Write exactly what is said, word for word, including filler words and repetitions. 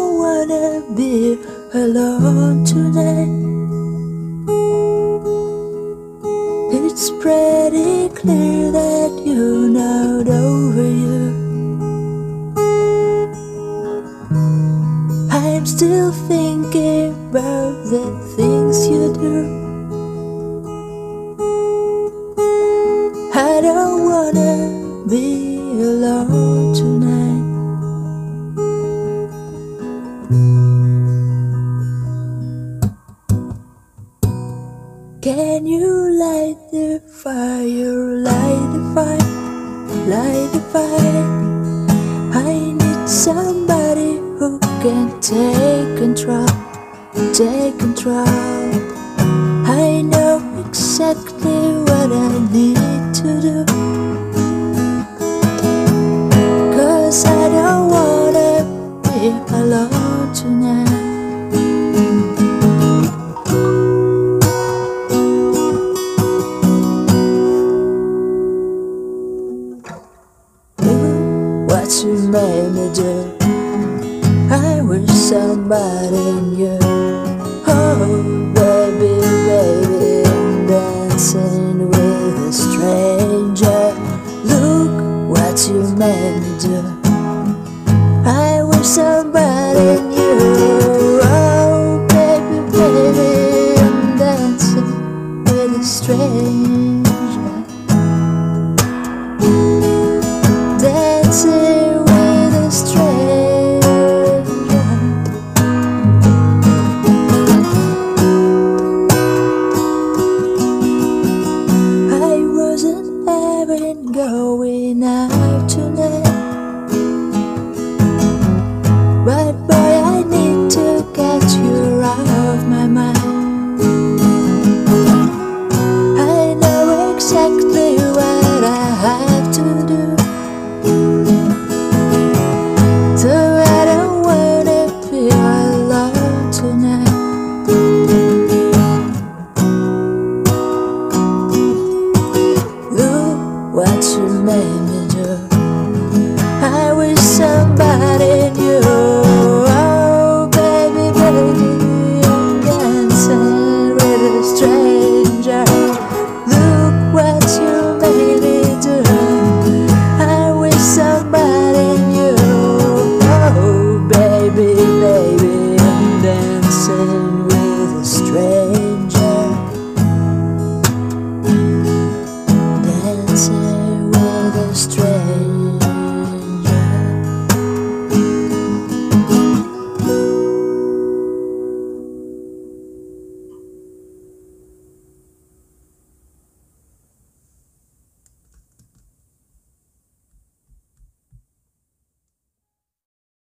don't wanna be alone tonight. It's pretty clear that you're not over you. I'm still thinking about the things you do. I don't wanna be alone tonight. Can you light the fire, light the fire, light the fire? I need somebody who can take control, take control. I know exactly what I need to do, 'cause I don't wanna be alone tonight. What you made me do, I wish somebody knew. Oh baby, baby, I'm dancing with a stranger. Look what you made me do.